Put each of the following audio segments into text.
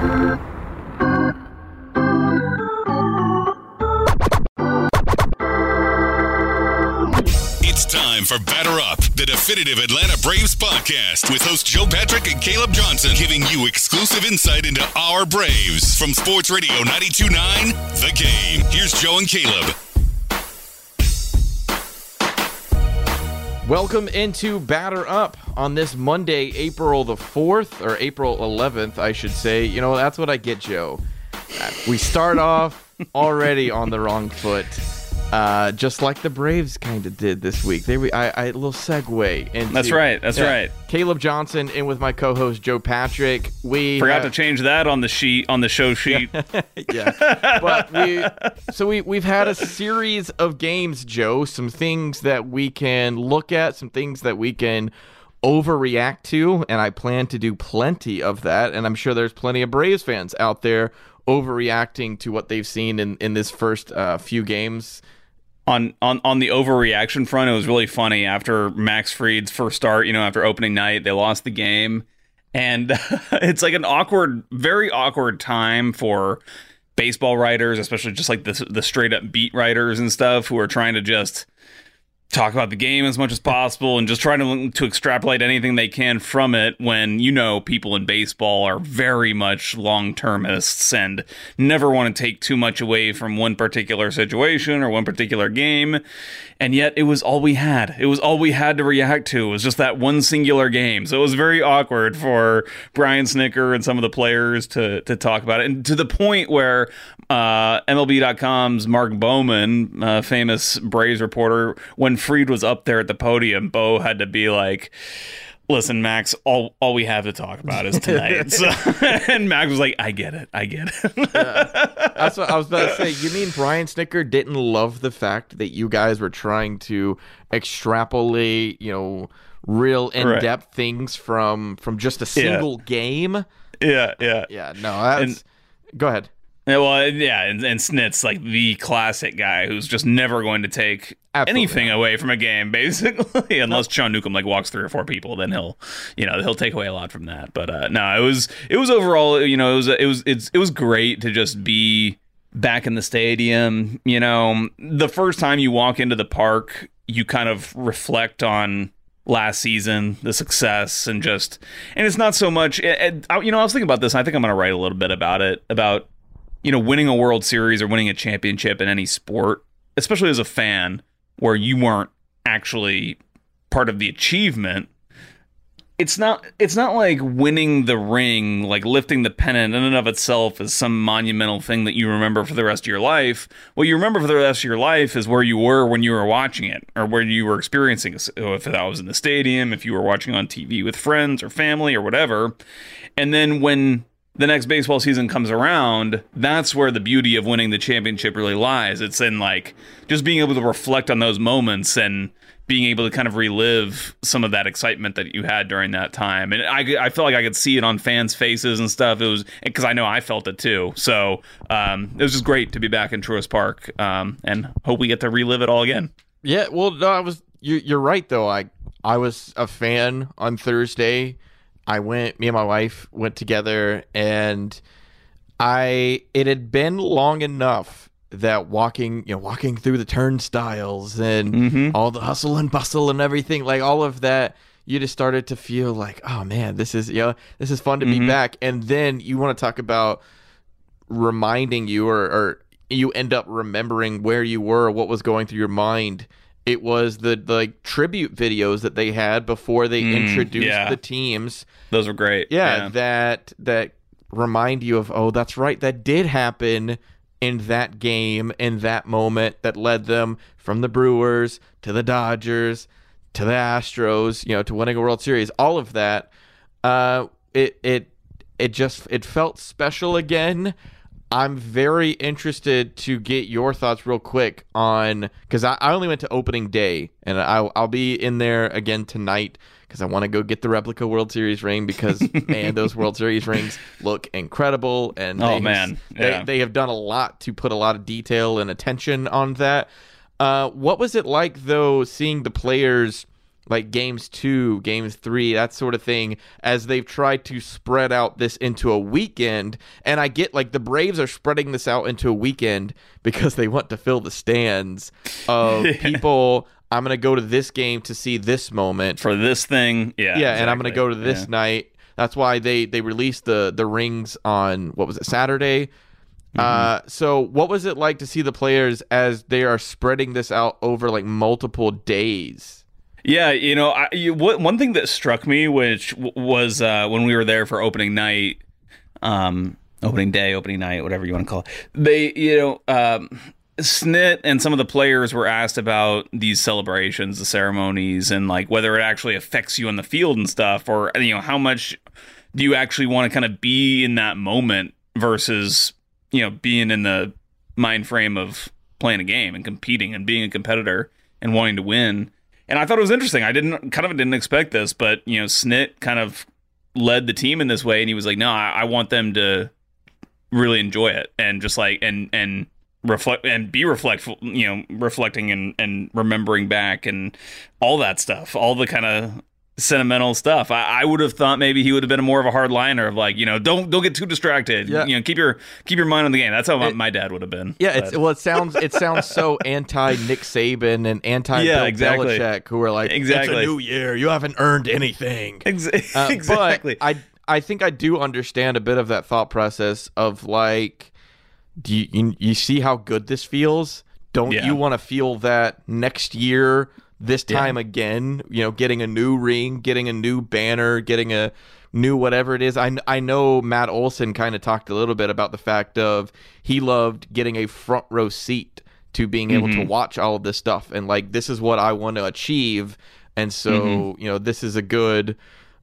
It's time for Batter Up, the definitive Atlanta Braves podcast with hosts Joe Patrick and Caleb Johnson, giving you exclusive insight into our Braves from Sports Radio 92.9 The Game. Here's Joe and Caleb. Welcome into Batter Up on this Monday, April the 4th, or April 11th, I should say. You know, that's what I get, Joe. We start off already on the wrong foot. Just like the Braves kind of did this week. A little segue into... That's right. Caleb Johnson in with my co-host Joe Patrick. We forgot to change that on the show sheet. Yeah. But we've had a series of games, Joe. Some things that we can look at, some things that we can overreact to, and I plan to do plenty of that. And I'm sure there's plenty of Braves fans out there overreacting to what they've seen in this first few games. On the overreaction front, it was really funny after Max Fried's first start, after opening night, they lost the game. And it's like an very awkward time for baseball writers, especially just like the straight up beat writers and stuff who are trying to just talk about the game as much as possible and just trying to extrapolate anything they can from it when, people in baseball are very much long-termists and never want to take too much away from one particular situation or one particular game. And yet it was all we had. It was all we had to react to. It was just that one singular game. So it was very awkward for Brian Snitker and some of the players to talk about it. And to the point where MLB.com's Mark Bowman, famous Braves reporter, when Fried was up there at the podium, Bo had to be like, listen, Max, all we have to talk about is tonight. And Max was like, I get it. Yeah. That's what I was about to say. You mean Brian Snitker didn't love the fact that you guys were trying to extrapolate, real in-depth things from just a single game? Yeah. Yeah, no, that's... Go ahead. Well, yeah, and Snit's like the classic guy who's just never going to take anything away from a game, basically, unless Sean Newcomb walks 3 or 4 people, then he'll take away a lot from that. But no, it was overall, it was great to just be back in the stadium. The first time you walk into the park, you kind of reflect on last season, the success, and it's not so much. I was thinking about this. And I think I'm going to write a little bit about it, about winning a World Series or winning a championship in any sport, especially as a fan, where you weren't actually part of the achievement. It's not like winning the ring, like lifting the pennant in and of itself is some monumental thing that you remember for the rest of your life. What you remember for the rest of your life is where you were when you were watching it, or where you were experiencing it. If that was in the stadium, if you were watching on TV with friends or family or whatever. And then when the next baseball season comes around, that's where the beauty of winning the championship really lies. It's in just being able to reflect on those moments and being able to kind of relive some of that excitement that you had during that time. And I felt like I could see it on fans' faces and stuff. It was because I know I felt it too. So it was just great to be back in Truist Park, and hope we get to relive it all again. Yeah, well, no, you're right though. I was a fan on Thursday. Me and my wife went together, and it had been long enough that walking through the turnstiles and all the hustle and bustle and everything, like all of that, you just started to feel like, oh man, this is fun to be back. And then you want to talk about reminding you, or you end up remembering where you were, what was going through your mind. It was the tribute videos that they had before they introduced the teams. Those were great. Yeah, that remind you of, oh, that's right, that did happen in that game, in that moment that led them from the Brewers to the Dodgers to the Astros, to winning a World Series. All of that, it felt special again. I'm very interested to get your thoughts real quick on, because I only went to opening day, and I'll be in there again tonight because I want to go get the replica World Series ring, because man, those World Series rings look incredible, and they have done a lot to put a lot of detail and attention on that. What was it like though, seeing the players like games 2, games 3, that sort of thing, as they've tried to spread out this into a weekend. And I get like the Braves are spreading this out into a weekend because they want to fill the stands of people. I'm going to go to this game to see this moment for this thing. Yeah. Exactly. And I'm going to go to this night. That's why they released the rings on, what was it, Saturday? So what was it like to see the players as they are spreading this out over like multiple days? Yeah, one thing that struck me, which was when we were there for opening night, opening day, opening night, whatever you want to call it, they, Snit and some of the players were asked about these celebrations, the ceremonies, and like whether it actually affects you on the field and stuff, or how much do you actually want to kind of be in that moment versus being in the mind frame of playing a game and competing and being a competitor and wanting to win. And I thought it was interesting. I didn't expect this, but Snit kind of led the team in this way, and he was like, "No, I want them to really enjoy it and just like and reflect and be reflecting and remembering back and all that stuff, all the kind of sentimental stuff." I would have thought maybe he would have been more of a hard liner of like, don't get too distracted. Yeah. Keep your mind on the game. That's how my dad would have been. Yeah, it sounds so anti Nick Saban and anti Bill Belichick, who are like, it's a new year, you haven't earned anything. Exactly. But I think I do understand a bit of that thought process of like, do you see how good this feels? Don't you want to feel that next year? This time again, getting a new ring, getting a new banner, getting a new whatever it is. I know Matt Olson kind of talked a little bit about the fact of he loved getting a front row seat to being able to watch all of this stuff. And like, this is what I want to achieve. And so, this is a good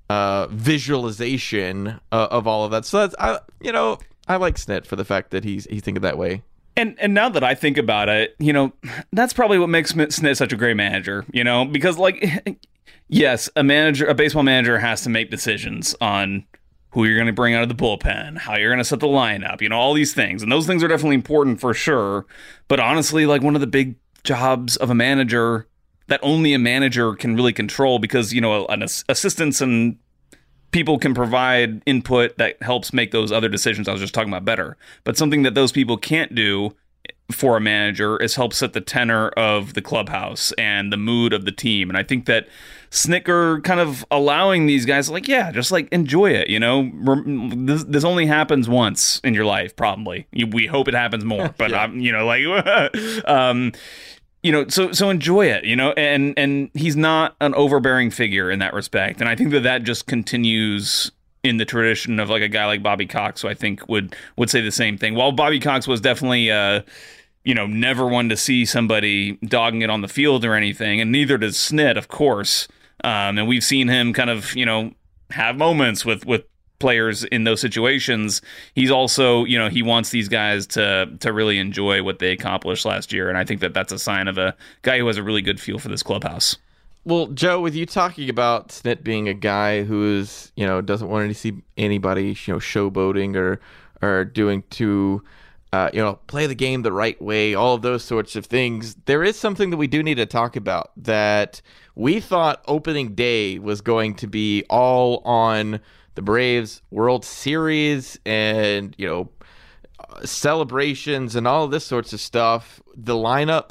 visualization of all of that. So that's, I like Snit for the fact that he's thinking that way. And now that I think about it, that's probably what makes Snit such a great manager, because like, yes, a baseball manager has to make decisions on who you're going to bring out of the bullpen, how you're going to set the lineup, all these things. And those things are definitely important for sure. But honestly, like one of the big jobs of a manager that only a manager can really control, because, assistants and people can provide input that helps make those other decisions I was just talking about better. But something that those people can't do for a manager is help set the tenor of the clubhouse and the mood of the team. And I think that Snitker kind of allowing these guys like, just like enjoy it. This only happens once in your life, probably. We hope it happens more, but so enjoy it, and he's not an overbearing figure in that respect. And I think that just continues in the tradition of like a guy like Bobby Cox, who I think would say the same thing. While Bobby Cox was definitely, never one to see somebody dogging it on the field or anything, and neither does Snit, of course. And we've seen him kind of, have moments with players in those situations. He's also, he wants these guys to really enjoy what they accomplished last year. And I think that that's a sign of a guy who has a really good feel for this clubhouse. Well, Joe, with you talking about Snit being a guy who is, doesn't want to see anybody, showboating or doing too, play the game the right way, all of those sorts of things, there is something that we do need to talk about, that we thought opening day was going to be all on the Braves World Series and, celebrations and all of this sorts of stuff. The lineup,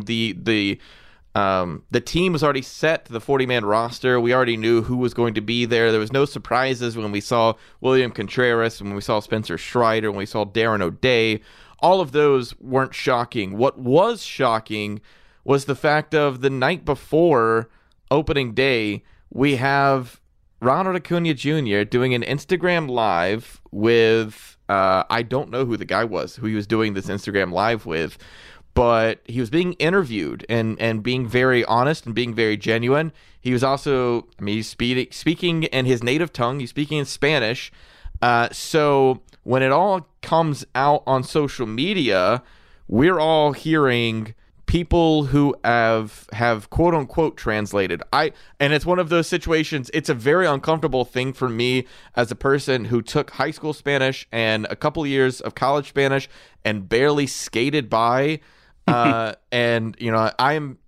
the team was already set to the 40-man roster. We already knew who was going to be there. There was no surprises when we saw William Contreras, when we saw Spencer Strider, when we saw Darren O'Day. All of those weren't shocking. What was shocking was the fact of the night before opening day, we have Ronald Acuna Jr. doing an Instagram live with, I don't know who the guy was who he was doing this Instagram live with, but he was being interviewed and being very honest and being very genuine. He was also, he's speaking in his native tongue. He's speaking in Spanish. So when it all comes out on social media, we're all hearing people who have quote unquote translated. And it's one of those situations, it's a very uncomfortable thing for me as a person who took high school Spanish and a couple years of college Spanish and barely skated by. And,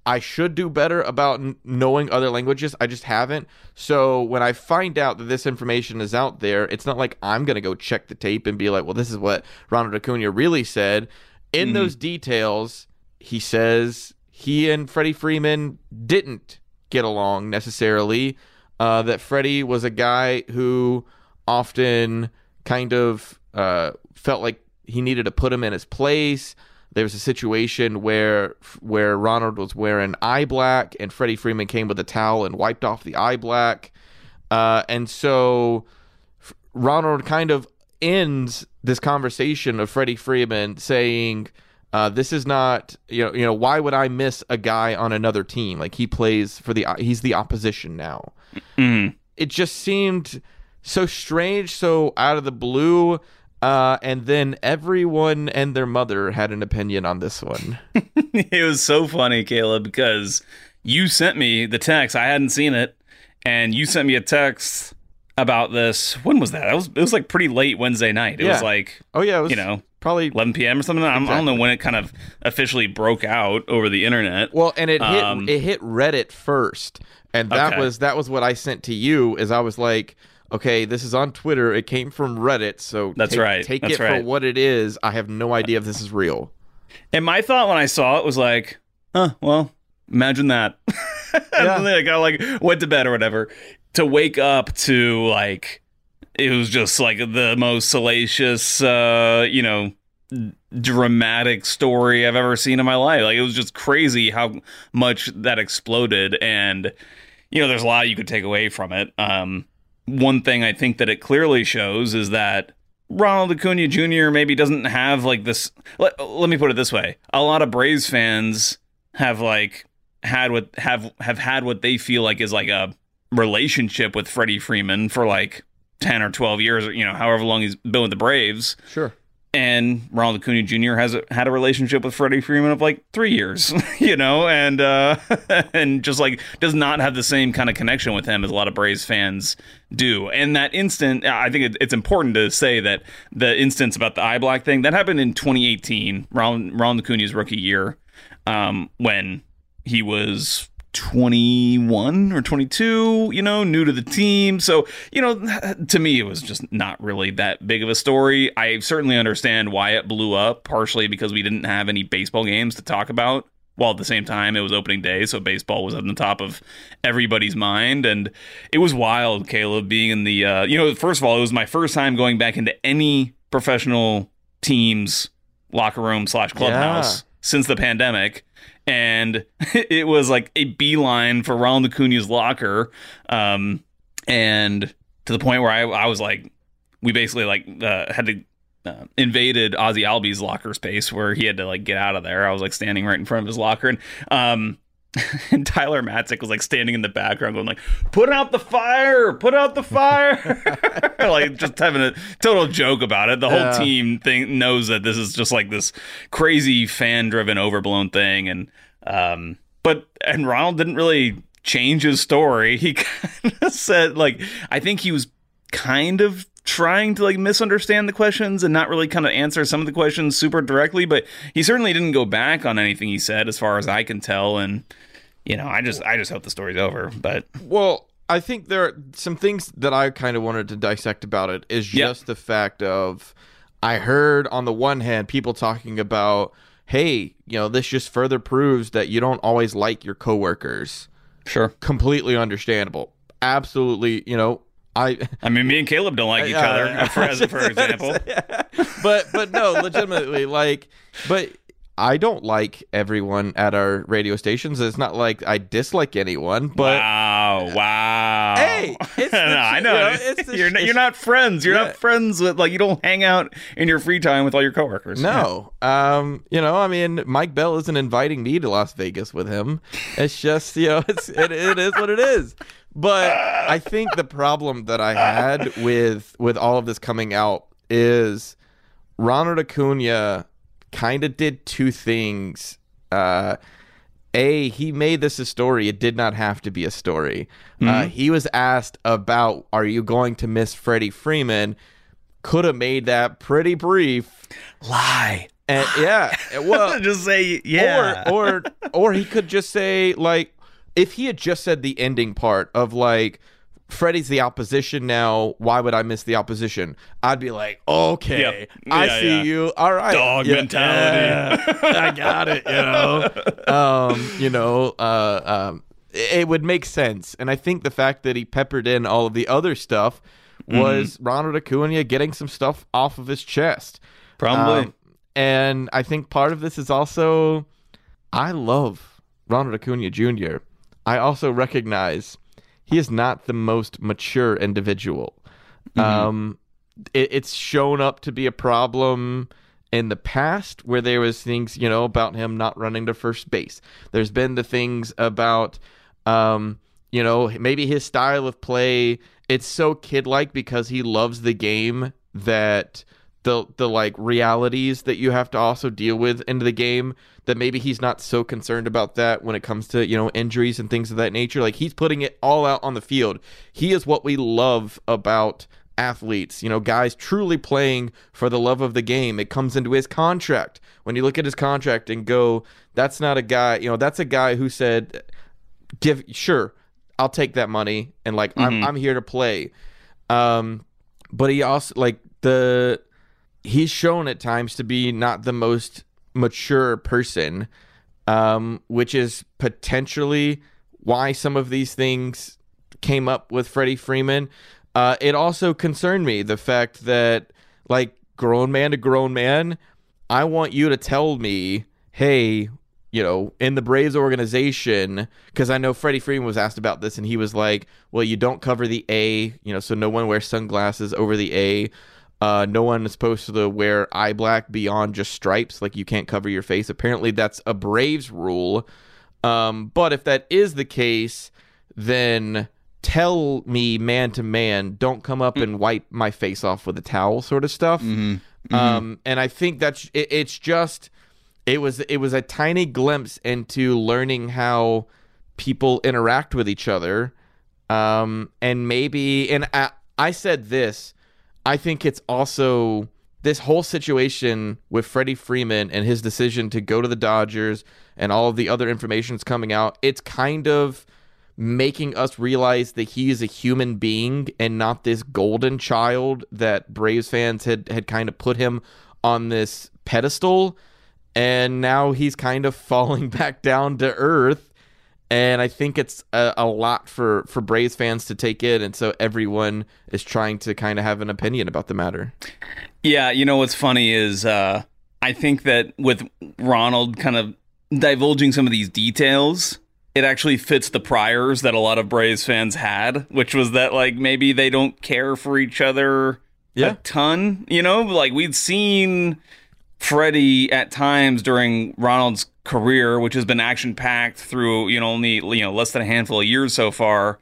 I should do better about knowing other languages. I just haven't. So when I find out that this information is out there, it's not like I'm going to go check the tape and be like, well, this is what Ronald Acuna really said. In those details, he says he and Freddie Freeman didn't get along necessarily, that Freddie was a guy who often kind of felt like he needed to put him in his place. There was a situation where Ronald was wearing eye black and Freddie Freeman came with a towel and wiped off the eye black. And so Ronald kind of ends this conversation of Freddie Freeman saying, this is not, why would I miss a guy on another team? Like he's the opposition now. Mm-hmm. It just seemed so strange, so out of the blue. And then everyone and their mother had an opinion on this one. It was so funny, Caleb, because you sent me the text. I hadn't seen it. And you sent me a text about this. When was that? It was like pretty late Wednesday night. It was like, it was probably 11 p.m. or something. Exactly. I don't know when it kind of officially broke out over the internet. Well, and it hit Reddit first. And that was what I sent to you, is I was like, okay, this is on Twitter. It came from Reddit, so take it for what it is. I have no idea if this is real. And my thought when I saw it was like, well, imagine that. And then I went to bed or whatever. To wake up to, like, it was just like the most salacious, dramatic story I've ever seen in my life. Like, it was just crazy how much that exploded. And, there's a lot you could take away from it. One thing I think that it clearly shows is that Ronald Acuna Jr. maybe doesn't have like this. Let me put it this way: a lot of Braves fans have had what they feel like is like a relationship with Freddie Freeman for like 10 or 12 years, however long he's been with the Braves. Sure. And Ronald Acuna Jr. had a relationship with Freddie Freeman of like 3 years, and just like does not have the same kind of connection with him as a lot of Braves fans do. And that instant, I think it's important to say that the instance about the eye black thing that happened in 2018, Ronald Acuna's rookie year, when he was 21 or 22, new to the team. So, to me, it was just not really that big of a story. I certainly understand why it blew up, partially because we didn't have any baseball games to talk about, while at the same time it was opening day, so baseball was on the top of everybody's mind. And it was wild, Caleb, being in the, first of all, it was my first time going back into any professional team's locker room / clubhouse since the pandemic. And it was like a beeline for Ronald Acuna's locker. And to the point where I was like, we basically had to invaded Ozzy Albies locker space where he had to like get out of there. I was like standing right in front of his locker, and Tyler Matzik was like standing in the background going like, put out the fire, like just having a total joke about it. The whole team knows that this is just like this crazy fan driven overblown thing. And Ronald didn't really change his story. He kind of said, like, I think he was kind of trying to like misunderstand the questions and not really kind of answer some of the questions super directly, but he certainly didn't go back on anything he said as far as I can tell. And I just hope the story's over. But I think there are some things that I kind of wanted to dissect about it is just the fact of, I heard on the one hand people talking about, hey, this just further proves that you don't always like your coworkers. Sure. Completely understandable. Absolutely, I mean, me and Caleb don't like each other, for example. But no, legitimately, but I don't like everyone at our radio stations. It's not like I dislike anyone. But wow. Hey, I know. You're not friends. You're not friends with, like, you don't hang out in your free time with all your coworkers. No. I mean, Mike Bell isn't inviting me to Las Vegas with him. It's just, it is what it is. But I think the problem that I had with all of this coming out is Ronald Acuna kind of did two things. He made this a story. It did not have to be a story. Mm-hmm. He was asked about, are you going to miss Freddie Freeman? Could have made that pretty brief. Lie. And well, just say yeah. Or he could just say, like, if he had just said the ending part of, like, Freddie's the opposition now, why would I miss the opposition? I'd be like, okay, I see you. All right. Dog mentality. I got it, it would make sense. And I think the fact that he peppered in all of the other stuff was Ronald Acuna getting some stuff off of his chest. Probably. And I think part of this is also, I love Ronald Acuna Jr. I also recognize he is not the most mature individual. It's shown up to be a problem in the past where there was things, about him not running to first base. There's been the things about, maybe his style of play. It's so kid-like because he loves the game that the like realities that you have to also deal with into the game, that maybe he's not so concerned about that when it comes to, injuries and things of that nature. Like, he's putting it all out on the field. He is what we love about athletes, guys truly playing for the love of the game. It comes into his contract. When you look at his contract and go, that's not a guy, that's a guy who said, sure, I'll take that money. And like, I'm here to play. But he also he's shown at times to be not the most mature person, which is potentially why some of these things came up with Freddie Freeman. It also concerned me, the fact that, like, grown man to grown man, I want you to tell me, hey, in the Braves organization, because I know Freddie Freeman was asked about this, and he was like, well, you don't cover the A, so no one wears sunglasses over the A. No one is supposed to wear eye black beyond just stripes. Like, you can't cover your face. Apparently, that's a Braves rule. But if that is the case, then tell me man to man, don't come up and wipe my face off with a towel, sort of stuff. And I think that's it's just it was a tiny glimpse into learning how people interact with each other. And I said this. I think it's also this whole situation with Freddie Freeman and his decision to go to the Dodgers and all of the other information that's coming out. It's kind of making us realize that he is a human being and not this golden child that Braves fans had kind of put him on this pedestal. And now he's kind of falling back down to earth. And I think it's a lot for Braves fans to take in, and so everyone is trying to kind of have an opinion about the matter. Yeah, what's funny is I think that with Ronald kind of divulging some of these details, it actually fits the priors that a lot of Braves fans had, which was that, like, maybe they don't care for each other a ton. Like, we'd seen Freddie at times during Ronald's career, which has been action-packed through, only, less than a handful of years so far.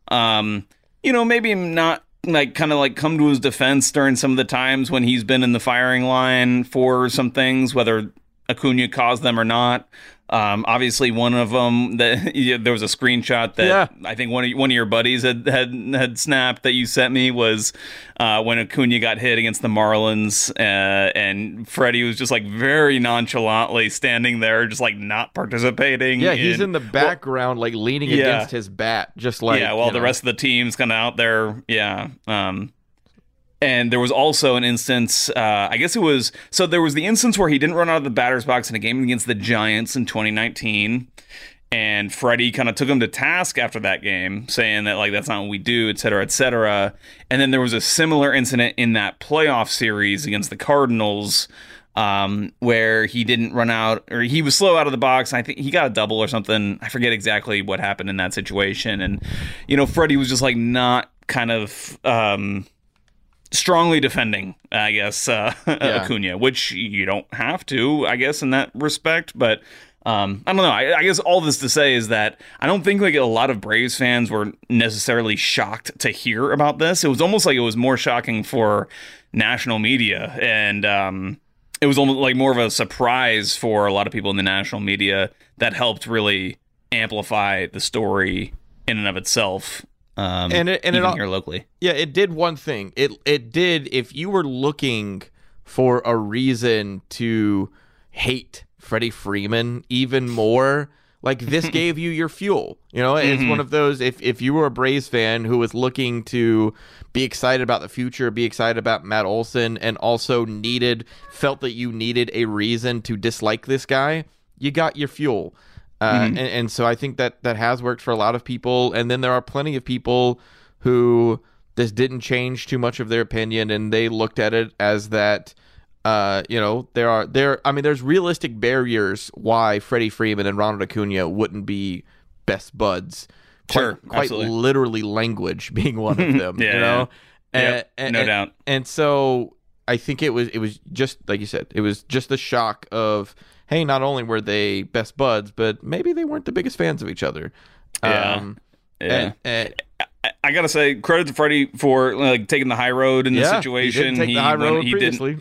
Maybe not, like, kind of like come to his defense during some of the times when he's been in the firing line for some things, whether Acuna caused them or not. Obviously, one of them that there was a screenshot that I think one of your buddies had snapped that you sent me was when Acuna got hit against the Marlins, and Freddie was just like very nonchalantly standing there, just like not participating. Yeah, he's in the background, like leaning against his bat, just like while the rest of the team's kind of out there. And there was also an instance, there was the instance where he didn't run out of the batter's box in a game against the Giants in 2019. And Freddie kind of took him to task after that game, saying that, like, that's not what we do, et cetera, et cetera. And then there was a similar incident in that playoff series against the Cardinals, where he didn't run out, or he was slow out of the box. I think he got a double or something. I forget exactly what happened in that situation. And, Freddie was just, like, not kind of strongly defending, I guess, Acuna, which you don't have to, I guess, in that respect. But I don't know. I guess all this to say is that I don't think, like, a lot of Braves fans were necessarily shocked to hear about this. It was almost like it was more shocking for national media, and it was almost like more of a surprise for a lot of people in the national media that helped really amplify the story in and of itself. And it here locally. Yeah, it did one thing. It did, if you were looking for a reason to hate Freddie Freeman even more. Like, this gave you your fuel. You know, it's one of those, if you were a Braves fan who was looking to be excited about the future, be excited about Matt Olson, and also felt that you needed a reason to dislike this guy, you got your fuel. And so I think that has worked for a lot of people. And then there are plenty of people who this didn't change too much of their opinion, and they looked at it as that, there's realistic barriers why Freddie Freeman and Ronald Acuna wouldn't be best buds. Quite literally, language being one of them. No doubt. And so I think it was just like you said, it was just the shock of, hey, not only were they best buds, but maybe they weren't the biggest fans of each other. I gotta say, credit to Freddie for taking the high road in this situation. He didn't take the high road previously.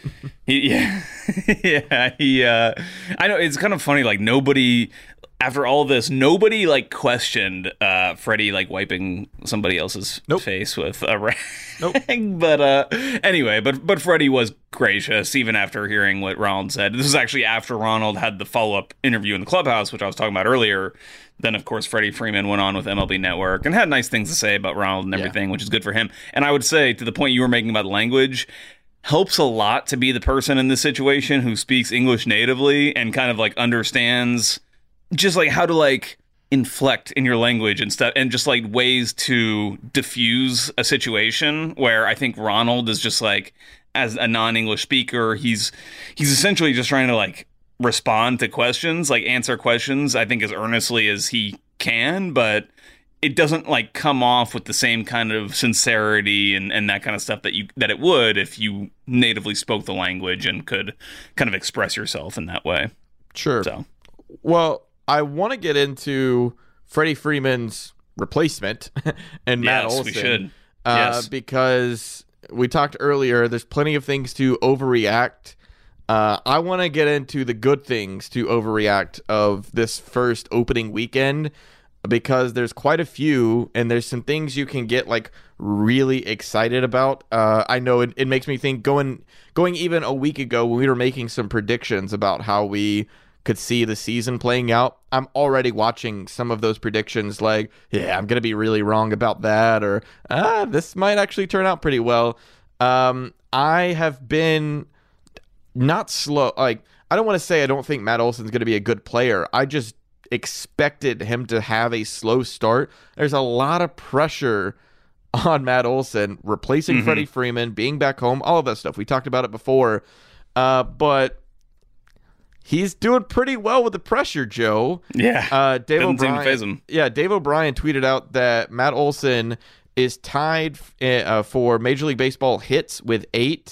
I know it's kind of funny. Like, nobody, after all this, nobody questioned Freddie wiping somebody else's face with a rag. But anyway, but Freddie was gracious even after hearing what Ronald said. This was actually after Ronald had the follow-up interview in the clubhouse, which I was talking about earlier. Then, of course, Freddie Freeman went on with MLB Network and had nice things to say about Ronald and everything, which is good for him. And I would say, to the point you were making about language, helps a lot to be the person in this situation who speaks English natively and kind of understands just how to inflect in your language and stuff, and just ways to diffuse a situation where I think Ronald is just as a non-English speaker, he's essentially just trying to respond to questions, answer questions, I think, as earnestly as he can, but it doesn't come off with the same kind of sincerity and that kind of stuff that it would if you natively spoke the language and could kind of express yourself in that way. Sure. So, well, I want to get into Freddie Freeman's replacement and Matt Olson. We should. Because we talked earlier, there's plenty of things to overreact. I want to get into the good things to overreact of this first opening weekend, because there's quite a few, and there's some things you can get really excited about. I know it makes me think going even a week ago when we were making some predictions about how we could see the season playing out, I'm already watching some of those predictions I'm going to be really wrong about that, or this might actually turn out pretty well. I have been not slow. I don't want to say I don't think Matt Olson's going to be a good player. I just expected him to have a slow start. There's a lot of pressure on Matt Olson replacing Freddie Freeman, being back home, all of that stuff. We talked about it before. But he's doing pretty well with the pressure, Joe. Yeah. Dave Didn't seem to O'Brien. faze him. Yeah, Dave O'Brien tweeted out that Matt Olson is tied for Major League Baseball hits with 8.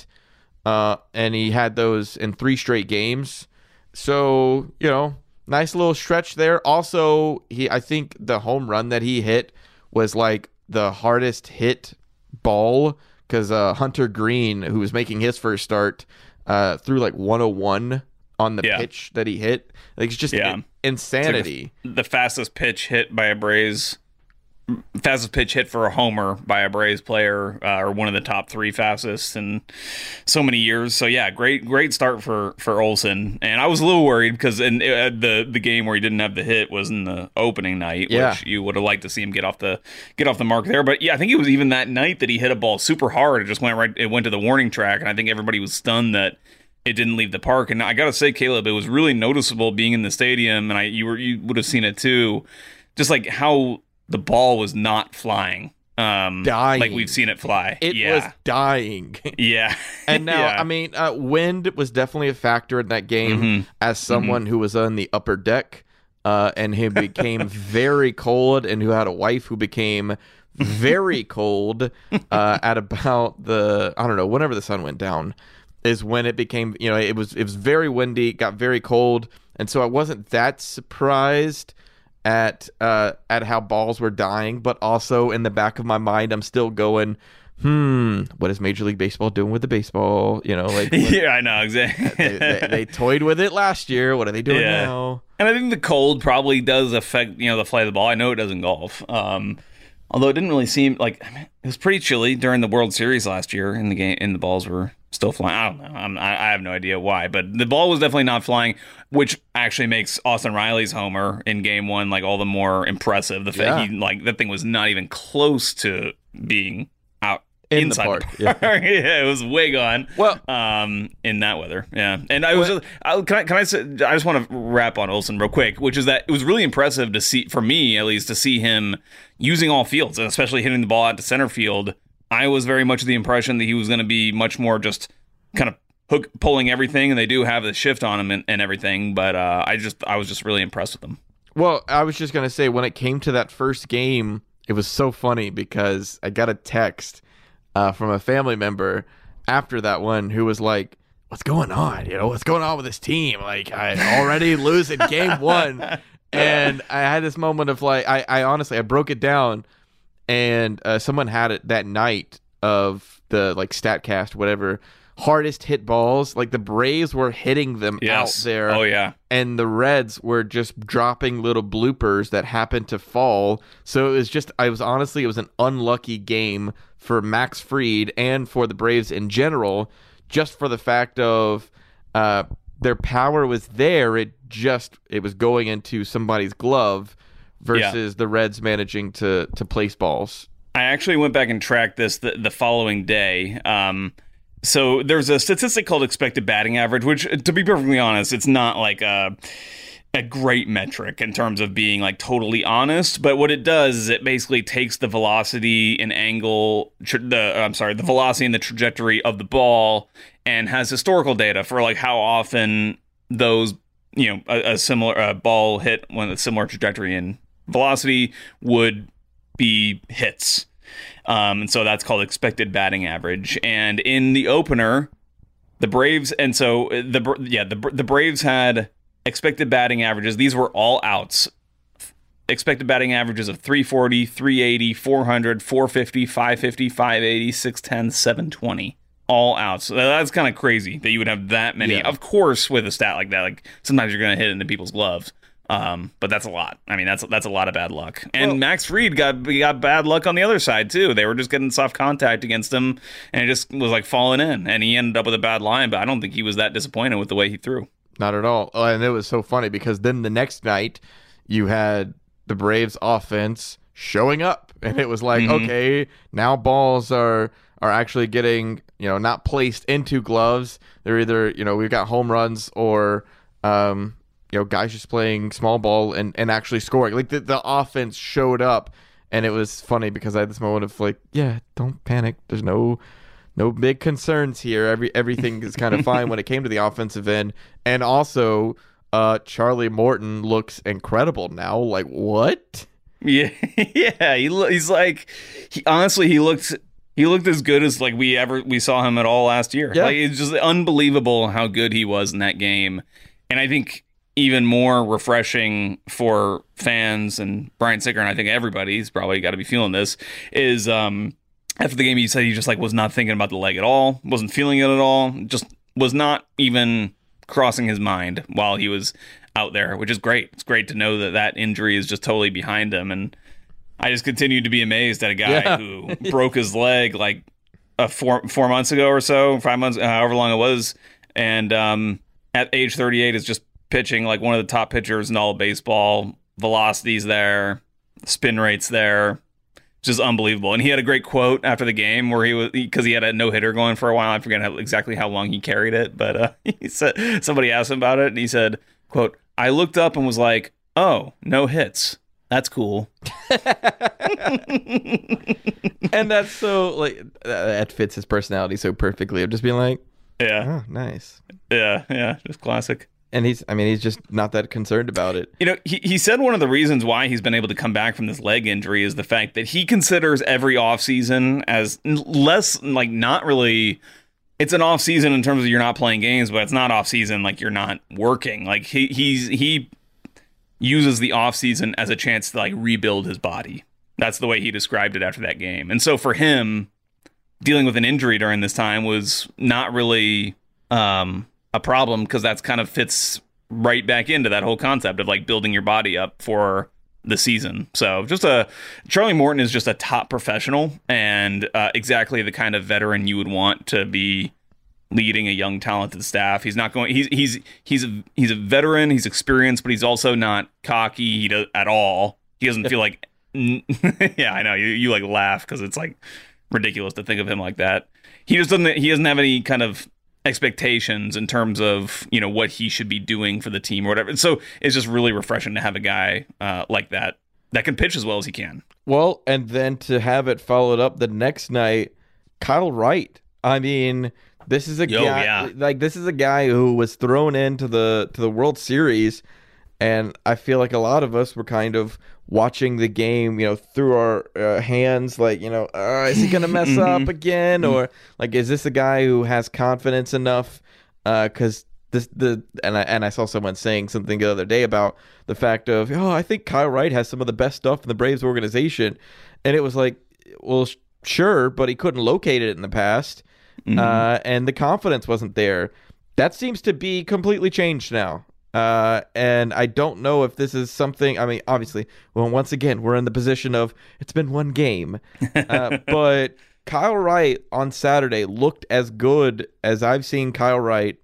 And he had those in 3 straight games. So, nice little stretch there. Also, I think the home run that he hit was the hardest hit ball, because Hunter Green, who was making his first start, threw 101 on the pitch that he hit. It's just insanity. It's the fastest pitch hit by a Braves. Fastest pitch hit for a homer by a Braves player, or one of the top 3 fastest in so many years. So yeah, great start for Olson. And I was a little worried because the game where he didn't have the hit was in the opening night, which you would have liked to see him get off the mark there. But yeah, I think it was even that night that he hit a ball super hard. It just went to the warning track, and I think everybody was stunned that it didn't leave the park. And I gotta say, Caleb, it was really noticeable being in the stadium, and you would have seen it too, just how the ball was not flying. Dying. Like we've seen it fly. It was dying. Yeah. And now, wind was definitely a factor in that game as someone who was on the upper deck and who became very cold, and who had a wife who became very cold at about whenever the sun went down is when it became, it was very windy, got very cold. And so I wasn't that surprised at how balls were dying, but also in the back of my mind, I'm still going, what is Major League Baseball doing with the baseball? Yeah, I know, exactly. they toyed with it last year. What are they doing now? And I think the cold probably does affect, the flight of the ball. I know it does in golf. Although it didn't really seem like, I mean, it was pretty chilly during the World Series last year, and the game and the balls were still flying. I don't know. I have no idea why, but the ball was definitely not flying, which actually makes Austin Riley's homer in Game 1 like all the more impressive. The fact that thing was not even close to being out in inside the park. Yeah. Yeah, it was way gone. Well, in that weather, yeah. And I was can I say, I just want to wrap on Olson real quick, which is that it was really impressive to see, for me at least, to see him using all fields, and especially hitting the ball out to center field. I was very much of the impression that he was going to be much more just kind of pulling everything, and they do have the shift on him and everything. But I was just really impressed with him. Well, I was just going to say, when it came to that first game, it was so funny because I got a text from a family member after that one who was like, "What's going on? What's going on with this team? Like, I already losing Game 1." And I had this moment of like, I honestly, I broke it down, and someone had it that night of the like StatCast, whatever, hardest hit balls. Like the Braves were hitting them out there. Oh yeah. And the Reds were just dropping little bloopers that happened to fall. So it was an unlucky game for Max Fried and for the Braves in general, just for the fact of their power was there. It was going into somebody's glove versus the Reds managing to place balls. I actually went back and tracked this the following day. So there's a statistic called expected batting average, which, to be perfectly honest, it's not like a great metric in terms of being like totally honest. But what it does is it basically takes the velocity and angle, the velocity and the trajectory of the ball, and has historical data for like how often those, a similar ball hit when a similar trajectory and velocity would be hits. And so that's called expected batting average. And in the opener, the Braves, and so the Braves had expected batting averages. These were all outs. Expected batting averages of 340, 380, 400, 450, 550, 580, 610, 720. All outs. So that's kind of crazy that you would have that many. Yeah. Of course, with a stat like that, like sometimes you're going to hit into people's gloves. But that's a lot. I mean, that's a lot of bad luck. And Max Fried got bad luck on the other side too. They were just getting soft contact against him, and it just was like falling in. And he ended up with a bad line. But I don't think he was that disappointed with the way he threw. Not at all. And it was so funny because then the next night you had the Braves offense showing up, and it was like, okay, now balls are actually getting not placed into gloves. They're either we've got home runs or guys just playing small ball and actually scoring. Like the offense showed up, and it was funny because I had this moment of like, yeah, don't panic. There's no big concerns here. Everything is kind of fine when it came to the offensive end. And also, Charlie Morton looks incredible now. Like, what? Yeah, yeah. He's like, he looked as good as like we saw him at all last year. Yeah. Like, it's just unbelievable how good he was in that game. And I think even more refreshing for fans and Brian Sicker, and I think everybody's probably got to be feeling this, is after the game he said he just like was not thinking about the leg at all, wasn't feeling it at all, just was not even crossing his mind while he was out there, which is great. It's great to know that injury is just totally behind him. And I just continued to be amazed at a guy who broke his leg like 4 months ago or so, 5 months, however long it was, and at age 38 is just pitching like one of the top pitchers in all of baseball. Velocity's there, spin rate's there, just unbelievable. And he had a great quote after the game where because he had a no-hitter going for a while. I forget exactly how long he carried it, but he said, somebody asked him about it, and he said, quote, "I looked up and was like, oh, no hits. That's cool." And that's so like that fits his personality so perfectly of just being like, yeah, oh, nice, yeah, just classic. And he's just not that concerned about it. He said one of the reasons why he's been able to come back from this leg injury is the fact that he considers every offseason as less, like, not really, it's an offseason in terms of you're not playing games, but it's not offseason like you're not working. Like, he uses the offseason as a chance to, like, rebuild his body. That's the way he described it after that game. And so for him, dealing with an injury during this time was not really a problem, because that's kind of fits right back into that whole concept of like building your body up for the season. So Charlie Morton is just a top professional and exactly the kind of veteran you would want to be leading a young, talented staff. He's not going. He's a veteran. He's experienced, but he's also not cocky at all. He doesn't feel like. Yeah, I know you like laugh because it's like ridiculous to think of him like that. He doesn't have any kind of expectations in terms of what he should be doing for the team or whatever. So it's just really refreshing to have a guy like that can pitch as well as he can. Well, and then to have it followed up the next night, Kyle Wright. I mean, this is a guy. Yeah. Like, this is a guy who was thrown into the World Series, and I feel like a lot of us were kind of watching the game, through our hands, like, is he going to mess up again? Or, like, is this a guy who has confidence enough? Because I saw someone saying something the other day about the fact of, I think Kyle Wright has some of the best stuff in the Braves organization. And it was like, well, sure, but he couldn't locate it in the past. And the confidence wasn't there. That seems to be completely changed now. And I don't know if this is something, I mean, obviously, well, once again, we're in the position of it's been one game, but Kyle Wright on Saturday looked as good as I've seen Kyle Wright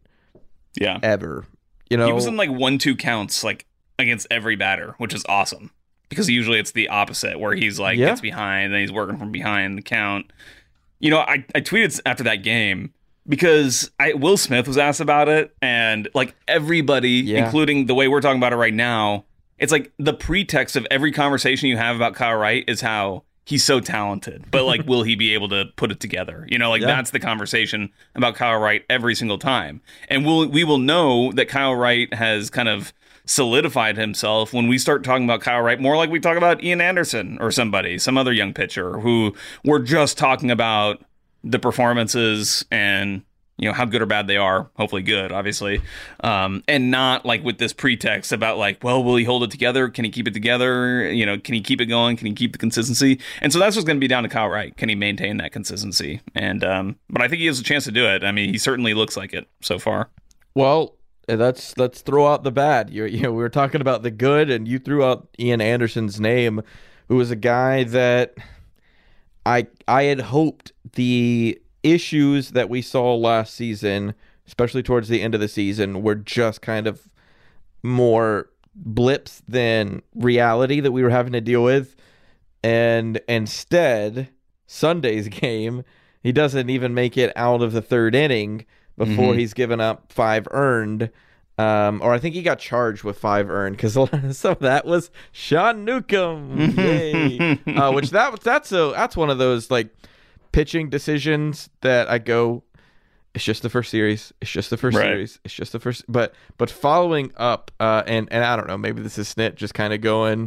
ever. He was in like 1-2 counts, like against every batter, which is awesome because usually it's the opposite where he's like gets behind and then he's working from behind the count. I tweeted after that game, because Will Smith was asked about it, and like everybody, including the way we're talking about it right now, it's like the pretext of every conversation you have about Kyle Wright is how he's so talented, but like, will he be able to put it together? That's the conversation about Kyle Wright every single time. And we will know that Kyle Wright has kind of solidified himself when we start talking about Kyle Wright more like we talk about Ian Anderson or some other young pitcher who we're just talking about the performances and how good or bad they are, hopefully good, obviously, and not like with this pretext about like, well, will he hold it together? Can he keep it together? Can he keep it going? Can he keep the consistency? And so that's what's going to be down to Kyle Wright. Can he maintain that consistency? And but I think he has a chance to do it. I mean, he certainly looks like it so far. Well, let's throw out the bad. We were talking about the good, and you threw out Ian Anderson's name, who was a guy that I had hoped the issues that we saw last season, especially towards the end of the season, were just kind of more blips than reality that we were having to deal with. And instead, Sunday's game, he doesn't even make it out of the third inning before he's given up 5 earned. Or I think he got charged with 5 earned because some of that was Sean Newcomb. Yay. Which that's one of those like pitching decisions that I go, it's just the first series. It's just the first series. It's just the first. But following up, and I don't know, maybe this is Snit just kind of going,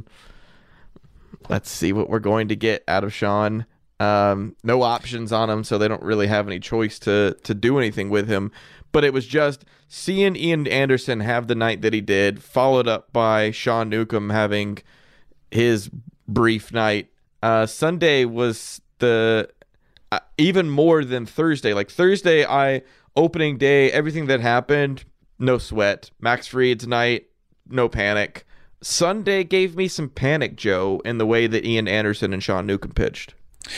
let's see what we're going to get out of Sean. No options on him, so they don't really have any choice to do anything with him. But it was just seeing Ian Anderson have the night that he did, followed up by Sean Newcomb having his brief night. Sunday was the even more than Thursday. Like Thursday, opening day, everything that happened, no sweat. Max Fried's night, no panic. Sunday gave me some panic, Joe, in the way that Ian Anderson and Sean Newcomb pitched.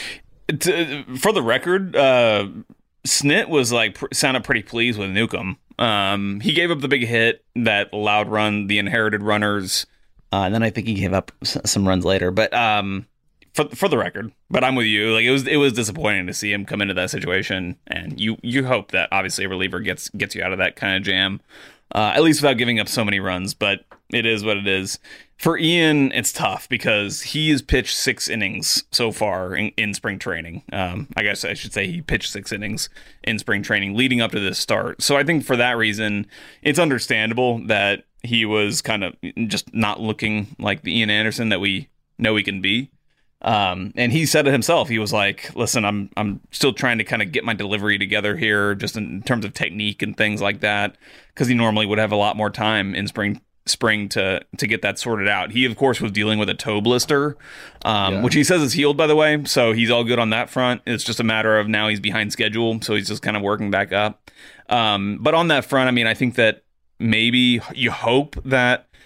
For the record, Snit was sounded pretty pleased with Newcomb. He gave up the big hit that allowed the inherited runners, and then I think he gave up some runs later. But for the record, but I'm with you. Like it was disappointing to see him come into that situation, and you hope that obviously a reliever gets you out of that kind of jam, at least without giving up so many runs. But it is what it is. For Ian, it's tough because he has pitched 6 innings so far in spring training. I guess I should say he pitched 6 innings in spring training leading up to this start. So I think for that reason, it's understandable that he was kind of just not looking like the Ian Anderson that we know he can be. And he said it himself. He was like, listen, I'm still trying to kind of get my delivery together here, just in terms of technique and things like that, because he normally would have a lot more time in spring to get that sorted out. He, of course, was dealing with a toe blister, which he says is healed, by the way. So he's all good on that front. It's just a matter of now he's behind schedule. So he's just kind of working back up. But on that front, I mean, I think that maybe you hope that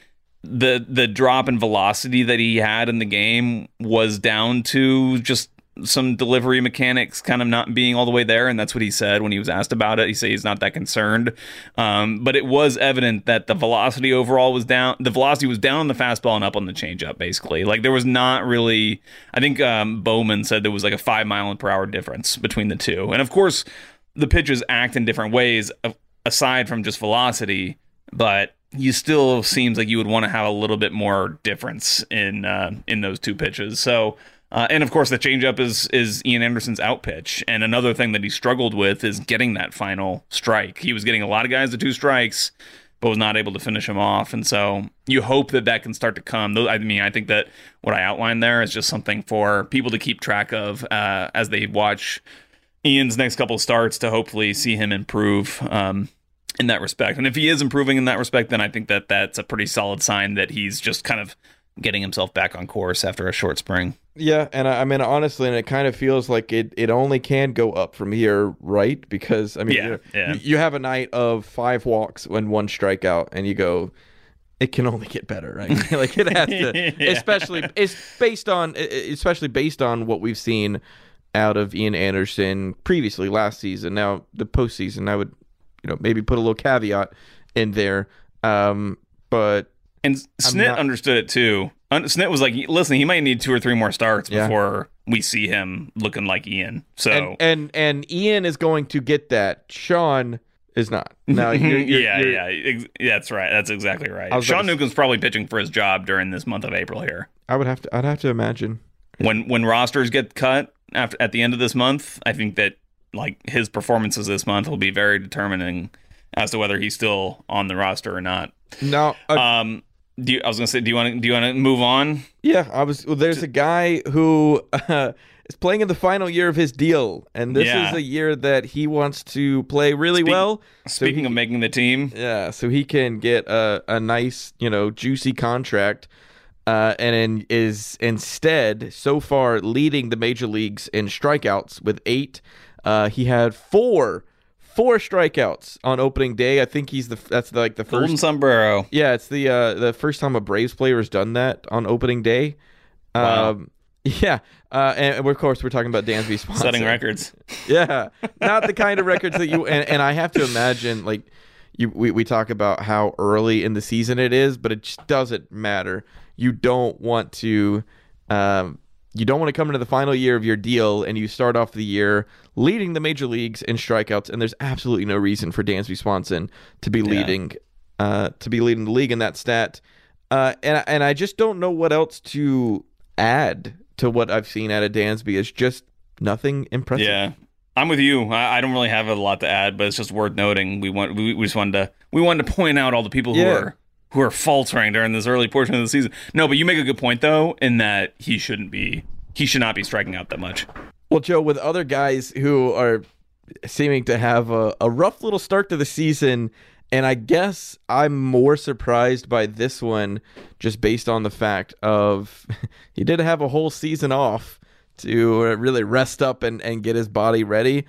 the drop in velocity that he had in the game was down to just some delivery mechanics kind of not being all the way there, and that's what he said when he was asked about it. He said he's not that concerned, but it was evident that the velocity overall was down. The velocity was down on the fastball and up on the changeup, basically. Like, there was not really, I think Bowman said there was like a 5 mile/hour difference between the two, and of course the pitches act in different ways aside from just velocity, but you still seems like you would want to have a little bit more difference in those two pitches. So and of course, the changeup is Ian Anderson's out pitch. And another thing that he struggled with is getting that final strike. He was getting a lot of guys to 2 strikes, but was not able to finish them off. And so you hope that can start to come. I mean, I think that what I outlined there is just something for people to keep track of as they watch Ian's next couple of starts, to hopefully see him improve in that respect. And if he is improving in that respect, then I think that that's a pretty solid sign that he's just kind of getting himself back on course after a short spring. Yeah, and I mean, honestly, and it kind of feels like it only can go up from here, right? Because, I mean, you have a night of 5 walks and 1 strikeout, and you go, it can only get better, right? Like, it has to, especially based on what we've seen out of Ian Anderson previously last season. Now, the postseason, I would, maybe put a little caveat in there, but. And Snit understood it too. Snit was like, listen, he might need 2 or 3 more starts before we see him looking like Ian. So and Ian is going to get that. Have is not. No, that's right. That's exactly right. Sean Newcomb's probably pitching for his job during this month of April here. I'd have to imagine. When rosters get cut at the end of this month, I think that like his performances this month will be very determining as to whether he's still on the roster or not. No. Do you want to move on? Yeah, there's a guy who is playing in the final year of his deal, and this is a year that he wants to play really well. Speaking of making the team, so he can get a nice, juicy contract, and is instead so far leading the major leagues in strikeouts with 8. He had 4 strikeouts on opening day. I think that's the first golden sombrero. Yeah, it's the first time a Braves player has done that on opening day. Wow. And of course we're talking about Dansby Swanson. Setting records. Yeah, not the kind of records that you and I have to imagine, like, we talk about how early in the season it is, but it just doesn't matter. You don't want to come into the final year of your deal and you start off the year leading the major leagues in strikeouts, and there's absolutely no reason for Dansby Swanson to be leading the league in that stat. And I just don't know what else to add to what I've seen out of Dansby. It's just nothing impressive. Yeah, I'm with you. I don't really have a lot to add, but it's just worth noting. We wanted to point out all the people who are faltering during this early portion of the season. No, but you make a good point though, in that he should not be striking out that much. Well, Joe, with other guys who are seeming to have a rough little start to the season, and I guess I'm more surprised by this one just based on the fact of he did have a whole season off to really rest up and get his body ready.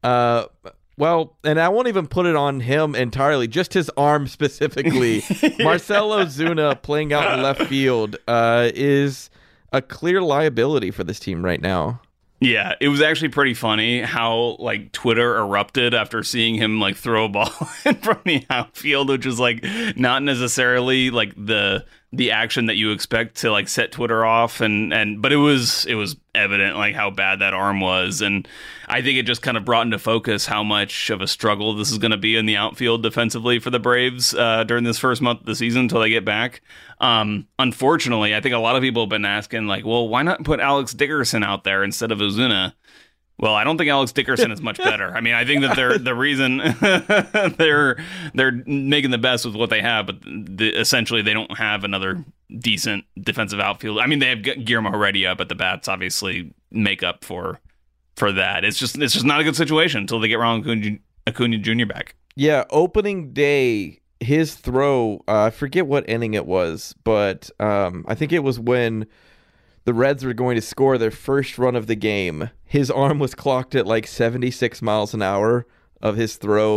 Well, and I won't even put it on him entirely, just his arm specifically. Marcell Ozuna playing out in left field is a clear liability for this team right now. Yeah, it was actually pretty funny how like Twitter erupted after seeing him like throw a ball in from the outfield, which is like not necessarily like the action that you expect to like set Twitter off, but it was evident like how bad that arm was, and I think it just kind of brought into focus how much of a struggle this is going to be in the outfield defensively for the Braves during this first month of the season until they get back. Unfortunately, I think a lot of people have been asking like, well, why not put Alex Dickerson out there instead of Ozuna? Well, I don't think Alex Dickerson is much better. I mean, I think that the reason they're making the best with what they have, but essentially they don't have another decent defensive outfield. I mean, they have Guillermo Heredia, but the bats obviously make up for that. It's just not a good situation until they get Ronald Acuna Jr. back. Yeah, opening day, his throw, I forget what inning it was, but I think it was when the Reds were going to score their first run of the game. His arm was clocked at like 76 miles an hour of his throw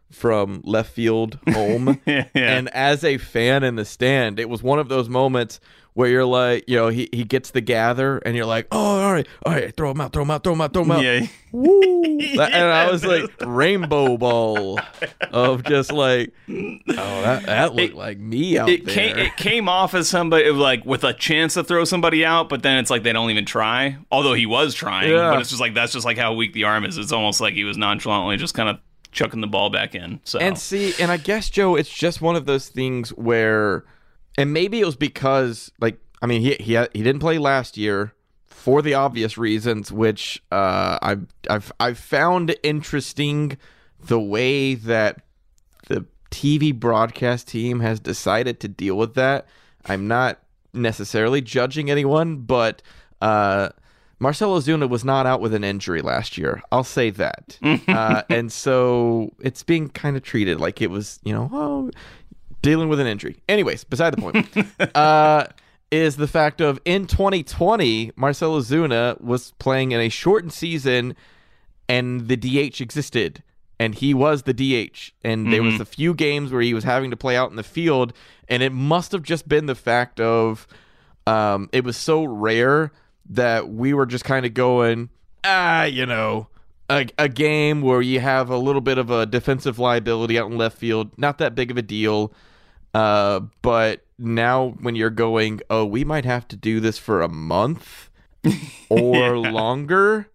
from left field home. Yeah. And as a fan in the stand, it was one of those moments where you're like, he gets the gather and you're like, oh, all right, throw him out. Yeah. Woo. And I was like, rainbow ball of just like, that looked like me out there. It came off as somebody like with a chance to throw somebody out, but then it's like they don't even try. Although he was trying, but it's just like that's just like how weak the arm is. It's almost like he was nonchalantly just kind of chucking the ball back in. So and I guess, Joe, it's just one of those things where, and maybe it was because he didn't play last year for the obvious reasons, which I've found interesting the way that the TV broadcast team has decided to deal with that. I'm not necessarily judging anyone, but Marcell Ozuna was not out with an injury last year. I'll say that. And so it's being kind of treated like it was, dealing with an injury. Anyways, beside the point, is the fact of in 2020, Marcell Ozuna was playing in a shortened season and the DH existed. And he was the DH. And there was a few games where he was having to play out in the field. And it must have just been the fact of it was so rare that we were just kind of going, a game where you have a little bit of a defensive liability out in left field, not that big of a deal. But now when you're going, we might have to do this for a month or longer.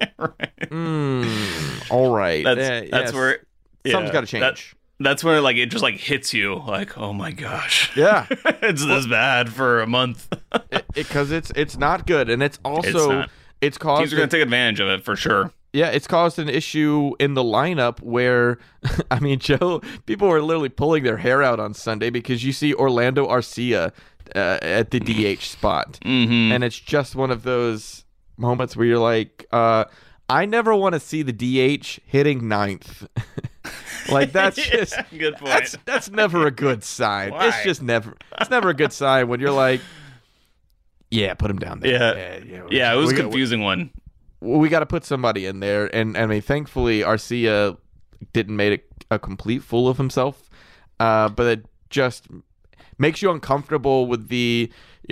Right. All right. That's where something's got to change. That's where like it just like hits you like, oh my gosh. Yeah. It's this bad for a month. Because it's not good, and it's also it's caused teams are going to take advantage of it for sure. Yeah, it's caused an issue in the lineup where, Joe, people were literally pulling their hair out on Sunday because you see Orlando Arcia at the DH spot. Mm-hmm. And it's just one of those moments where you're like, I never want to see the DH hitting ninth. Like, that's just good point. That's never a good sign. Why? It's never a good sign when you're like, yeah, put him down there. Yeah, it was a confusing one. We got to put somebody in there, and thankfully Arcia didn't make a complete fool of himself, but it just makes you uncomfortable with the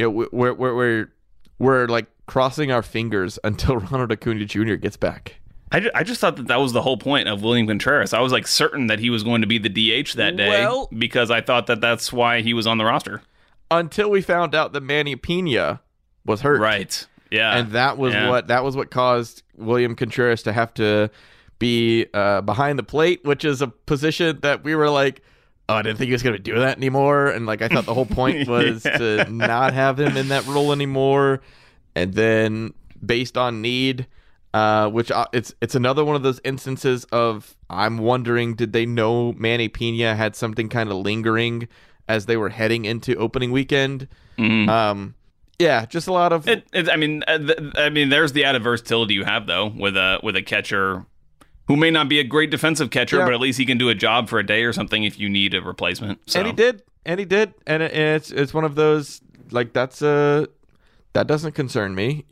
we're like crossing our fingers until Ronald Acuna Jr. gets back. I just thought that was the whole point of William Contreras. I was like certain that he was going to be the DH that day because I thought that that's why he was on the roster. Until we found out that Manny Pena was hurt. Right. Yeah. And that was what caused William Contreras to have to be behind the plate, which is a position that we were like, I didn't think he was going to do that anymore. And like I thought the whole point was to not have him in that role anymore. And then based on need, which it's another one of those instances of I'm wondering, did they know Manny Pena had something kind of lingering as they were heading into opening weekend? Mm-hmm. Yeah, just a lot of. There's the added versatility you have though with a catcher who may not be a great defensive catcher, but at least he can do a job for a day or something if you need a replacement. So. And he did, and it's one of those like that doesn't concern me.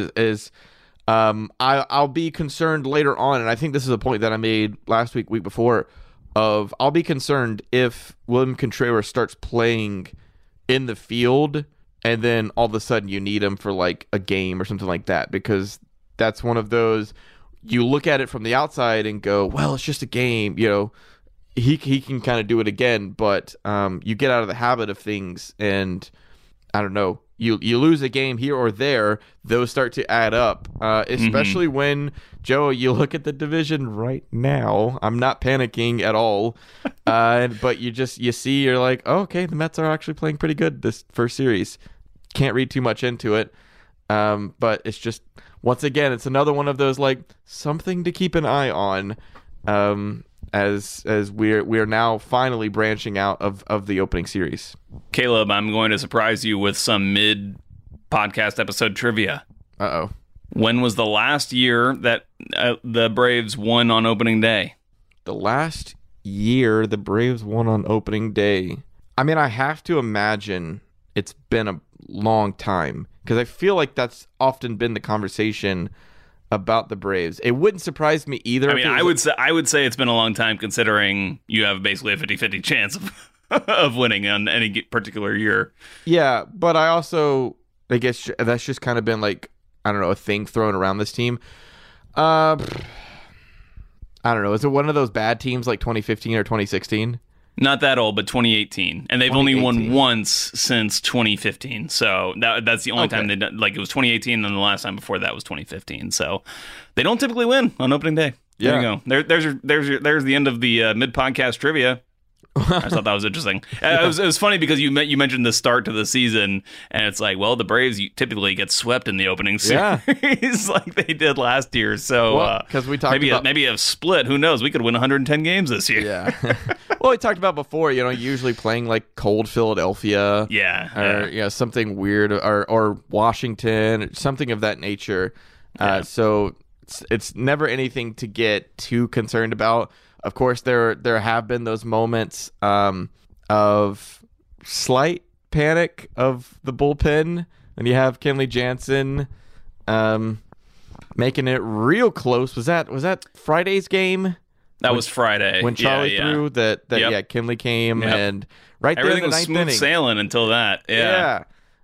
I'll be concerned later on, and I think this is a point that I made last week before. I'll be concerned if William Contreras starts playing in the field. And then all of a sudden you need him for like a game or something like that, because that's one of those, you look at it from the outside and go, well, it's just a game, he can kind of do it again, but you get out of the habit of things, and I don't know, you lose a game here or there, those start to add up, especially when, Joe, you look at the division right now. I'm not panicking at all, but you see, you're like, oh, okay, the Mets are actually playing pretty good this first series. Can't read too much into it, but it's just, once again, it's another one of those like something to keep an eye on, as we're now finally branching out of the opening series. Caleb, I'm going to surprise you with some mid-podcast episode trivia. Uh-oh. When was the last year that the Braves won on opening day? The last year the Braves won on opening day. I mean, I have to imagine it's been a long time, because I feel like that's often been the conversation about the Braves. It wouldn't surprise me either. I mean, I would say it's been a long time, considering you have basically a 50-50 chance of winning on any particular year. Yeah, but I guess that's just kind of been like, I don't know, a thing thrown around this team. I don't know. Is it one of those bad teams like 2015 or 2016? Not that old, but 2018, and they've only won once since 2015. So that's the only time they done, like, it was 2018, and the last time before that was 2015. So they don't typically win on opening day. There you go. There's the end of the mid podcast trivia. I thought that was interesting. It was funny because you mentioned the start to the season, and it's like, well, the Braves typically get swept in the opening series like they did last year. So because we talked maybe a split. Who knows? We could win 110 games this year. Yeah. Well, we talked about before. Usually playing like cold Philadelphia. Yeah. Something weird, or Washington, something of that nature. So it's never anything to get too concerned about. Of course, there have been those moments of slight panic of the bullpen, and you have Kenley Jansen making it real close. Was that Friday's game? That was Friday when Charlie threw that. Kenley came and right there everything in the was ninth smooth inning. sailing until that. Yeah.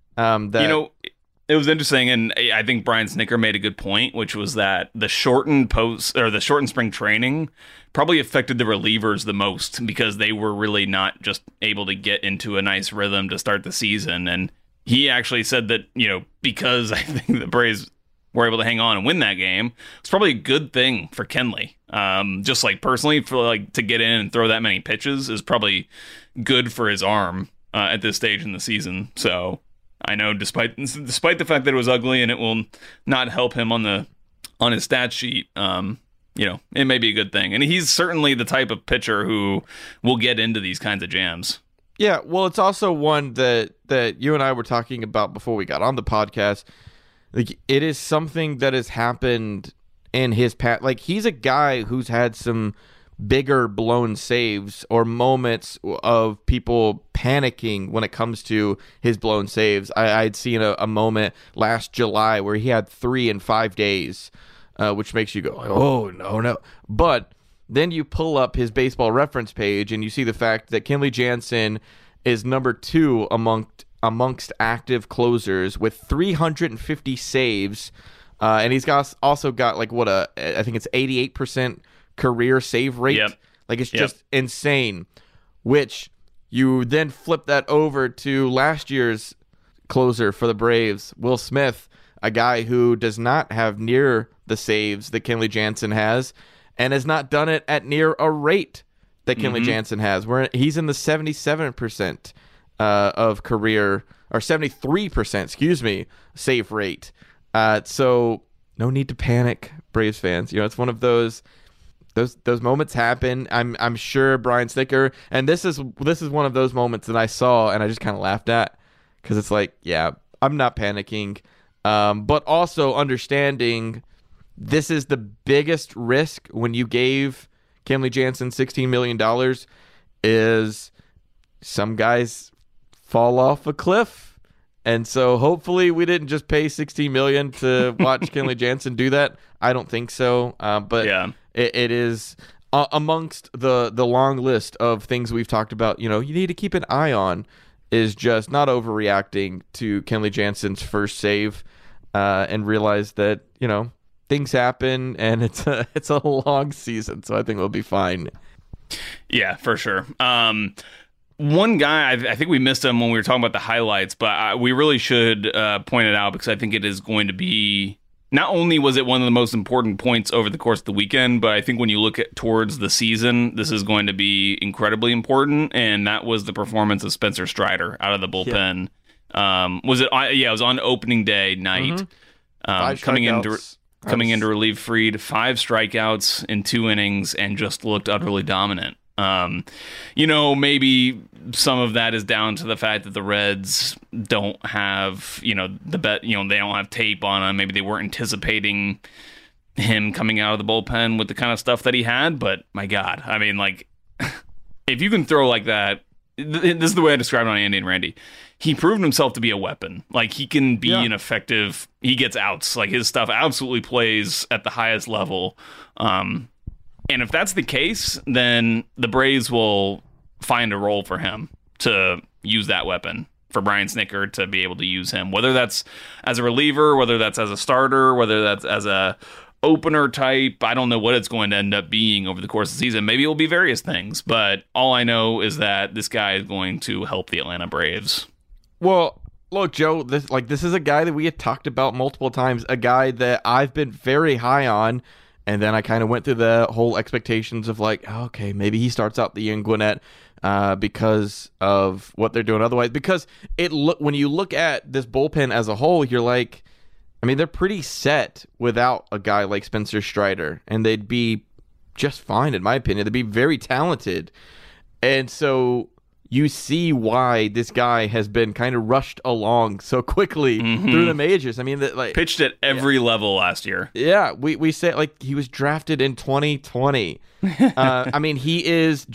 It was interesting, and I think Brian Snitker made a good point, which was that the shortened spring training probably affected the relievers the most, because they were really not just able to get into a nice rhythm to start the season. And he actually said that, because I think the Braves were able to hang on and win that game, it's probably a good thing for Kenley. Just like personally, to get in and throw that many pitches is probably good for his arm at this stage in the season. So I know, despite the fact that it was ugly and it will not help him on his stat sheet, it may be a good thing. And he's certainly the type of pitcher who will get into these kinds of jams. Yeah, well, it's also one that you and I were talking about before we got on the podcast. Like, it is something that has happened in his past. Like, he's a guy who's had some bigger blown saves or moments of people panicking when it comes to his blown saves. I'd seen a moment last July where he had 3 in 5 days, which makes you go, oh, no. But then you pull up his Baseball Reference page and you see the fact that Kenley Jansen is number 2 amongst active closers with 350 saves, and he's also got I think it's 88% career save rate. Yep. Like, it's just insane. Which you then flip that over to last year's closer for the Braves, Will Smith, a guy who does not have near the saves that Kenley Jansen has, and has not done it at near a rate that Kenley Jansen has. He's in the 77% of career, or 73%, save rate. So no need to panic, Braves fans. It's one of those moments happen. I'm sure Brian Snitker, and this is one of those moments that I saw and I just kind of laughed at, because it's like, yeah, I'm not panicking, but also understanding this is the biggest risk when you gave Kenley Jansen $16 million is some guys fall off a cliff. And so hopefully we didn't just pay $16 million to watch Kenley Jansen do that. I don't think so. But yeah, it is amongst the long list of things we've talked about, you need to keep an eye on, is just not overreacting to Kenley Jansen's first save, and realize that, things happen and it's a long season. So I think we'll be fine. Yeah, for sure. One guy, I think we missed him when we were talking about the highlights, but we really should point it out, because I think it is going to be, not only was it one of the most important points over the course of the weekend, but I think when you look towards the season, this is going to be incredibly important, and that was the performance of Spencer Strider out of the bullpen. Yeah. It was on opening day night, coming in to relieve Fried, 5 strikeouts in 2 innings, and just looked utterly dominant. Maybe some of that is down to the fact that the Reds don't have, they don't have tape on him. Maybe they weren't anticipating him coming out of the bullpen with the kind of stuff that he had. But my God, I mean, if you can throw like that this is the way I described it on Andy and Randy. He proved himself to be a weapon. Like, he can be an effective. He gets outs. Like, his stuff absolutely plays at the highest level. And if that's the case, then the Braves will find a role for him to use that weapon, for Brian Snitker to be able to use him, whether that's as a reliever, whether that's as a starter, whether that's as a opener type. I don't know what it's going to end up being over the course of the season. Maybe it will be various things, but all I know is that this guy is going to help the Atlanta Braves. Well, look, Joe, this is a guy that we had talked about multiple times, a guy that I've been very high on, and then I kind of went through the whole expectations of like, okay, maybe he starts out the year in Gwinnett because of what they're doing otherwise. Because when you look at this bullpen as a whole, you're like, I mean, they're pretty set without a guy like Spencer Strider, and they'd be just fine, in my opinion. They'd be very talented. And so you see why this guy has been kind of rushed along so quickly through the majors. I mean, pitched at every level last year. Yeah, we say like he was drafted in 2020. I mean, he is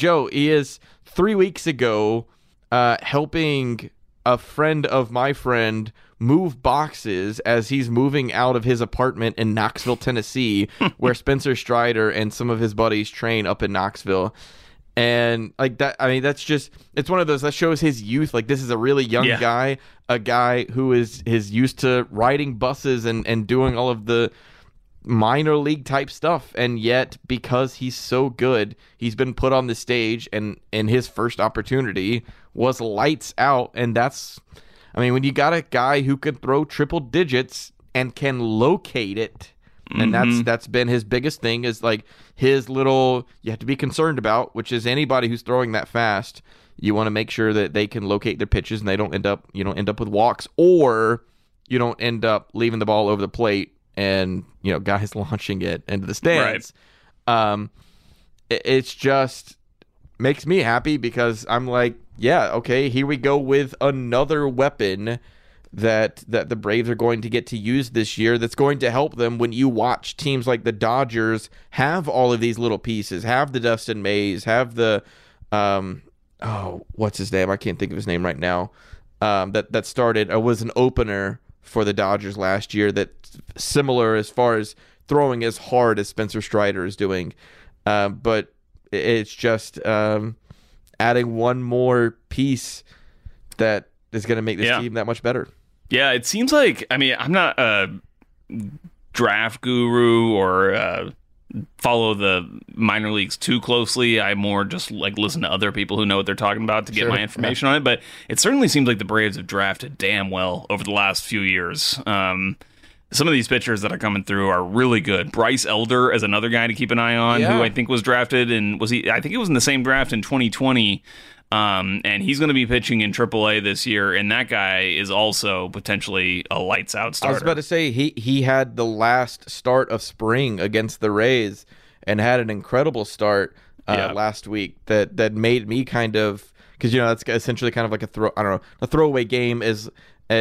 3 weeks ago helping a friend of my friend move boxes as he's moving out of his apartment in Knoxville, Tennessee, where Spencer Strider and some of his buddies train up in Knoxville. And like that, I mean, that's just, it's one of those that shows his youth. Like, this is a really young guy, a guy who is used to riding buses and doing all of the minor league type stuff. And yet, because he's so good, he's been put on the stage, and his first opportunity was lights out. And that's, I mean, when you got a guy who can throw triple digits and can locate it, and that's been his biggest thing, is like his little, you have to be concerned about, which is anybody who's throwing that fast, you want to make sure that they can locate their pitches and they don't end up with walks, or you don't end up leaving the ball over the plate and, guys launching it into the stands. Right. It's just makes me happy because I'm like, yeah, okay, here we go with another weapon that the Braves are going to get to use this year that's going to help them when you watch teams like the Dodgers have all of these little pieces, have the Dustin Mays, have the what's his name? I can't think of his name right now. That started was an opener for the Dodgers last year, that similar as far as throwing as hard as Spencer Strider is doing. But it's just adding one more piece that is going to make this team that much better. Yeah, it seems like, I mean, I'm not a draft guru or follow the minor leagues too closely. I more just like listen to other people who know what they're talking about to get my information on it. But it certainly seems like the Braves have drafted damn well over the last few years. Some of these pitchers that are coming through are really good. Bryce Elder is another guy to keep an eye on, who I think was drafted, and I think it was in the same draft in 2020. And he's going to be pitching in AAA this year, and that guy is also potentially a lights out starter. I was about to say he had the last start of spring against the Rays and had an incredible start last week that made me kind of, because that's essentially kind of like a throwaway game as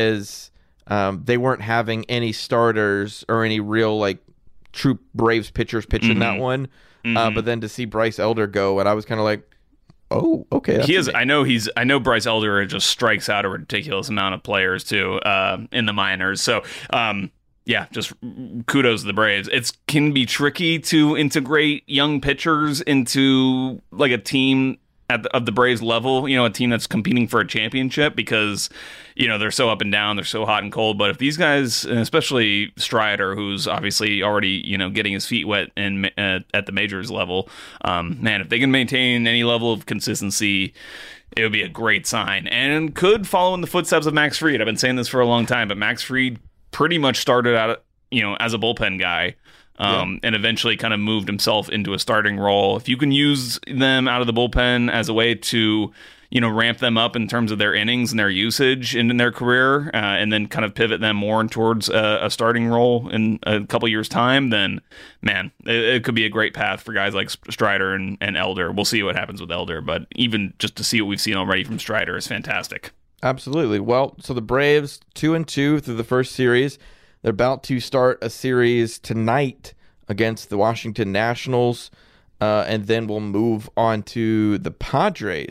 they weren't having any starters or any real like true Braves pitchers pitching that one, but then to see Bryce Elder go, and I was kind of like, oh, okay. He is. I know Bryce Elder just strikes out a ridiculous amount of players too in the minors. So, just kudos to the Braves. It can be tricky to integrate young pitchers into like a team of the Braves level. A team that's competing for a championship, because they're so up and down, they're so hot and cold. But if these guys, and especially Strider, who's obviously already getting his feet wet at the majors level, if they can maintain any level of consistency, it would be a great sign, and could follow in the footsteps of Max Fried. I've been saying this for a long time, but Max Fried pretty much started out as a bullpen guy. And eventually kind of moved himself into a starting role. If you can use them out of the bullpen as a way to, ramp them up in terms of their innings and their usage in their career, and then kind of pivot them more towards a starting role in a couple years' time, then, man, it could be a great path for guys like Strider and Elder. We'll see what happens with Elder, but even just to see what we've seen already from Strider is fantastic. Absolutely. Well, so the Braves 2-2 through the first series. They're about to start a series tonight against the Washington Nationals, and then we'll move on to the Padres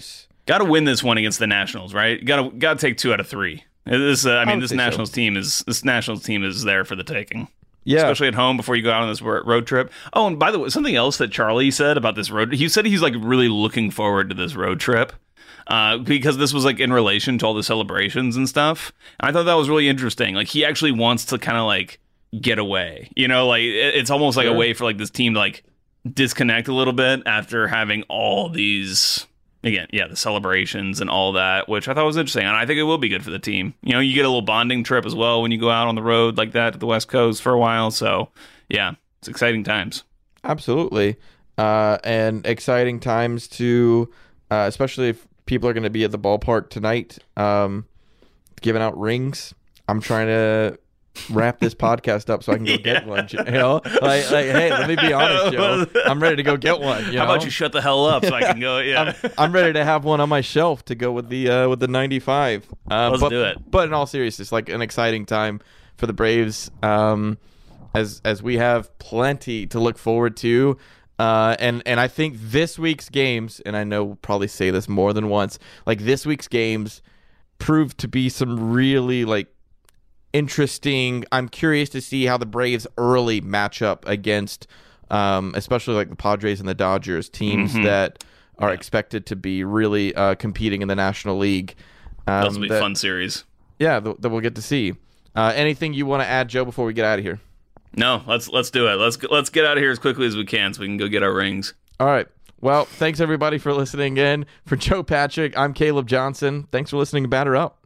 Got to win this one against the Nationals, right? Got to take 2 out of 3. This Nationals team is there for the taking. Yeah, especially at home before you go out on this road trip. Oh, and by the way, something else that Charlie said about this road, he said he's like really looking forward to this road trip because this was like in relation to all the celebrations and stuff. And I thought that was really interesting. Like he actually wants to kind of like get away, like it's almost like a way for like this team to like disconnect a little bit after having all these. Again, the celebrations and all that, which I thought was interesting, and I think it will be good for the team. You get a little bonding trip as well when you go out on the road like that to the West Coast for a while. So, yeah, it's exciting times. Absolutely, and exciting times to, especially if people are going to be at the ballpark tonight, giving out rings. I'm trying to wrap this podcast up so I can go get one. Like, hey, let me be honest, Joe. I'm ready to go get one. How about you shut the hell up so I can go? Yeah, I'm ready to have one on my shelf to go with the 95. Let's do it. But in all seriousness, like an exciting time for the Braves, as we have plenty to look forward to. And I think this week's games, and I know we'll probably say this more than once, like this week's games proved to be some really like interesting. I'm curious to see how the Braves early match up against especially like the Padres and the Dodgers, teams that are expected to be really competing in the National League. Those will be fun series. Yeah, that we'll get to see. Anything you want to add, Joe, before we get out of here? No, let's do it. Let's get out of here as quickly as we can so we can go get our rings. All right. Well, thanks everybody for listening in. For Joe Patrick, I'm Caleb Johnson. Thanks for listening to Batter Up.